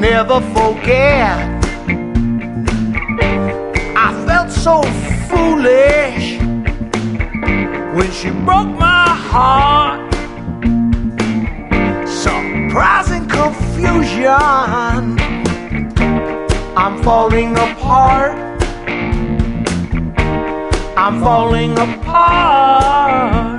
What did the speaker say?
never forget. I felt so foolish when she broke my heart. Surprising confusion, I'm falling apart. I'm falling apart.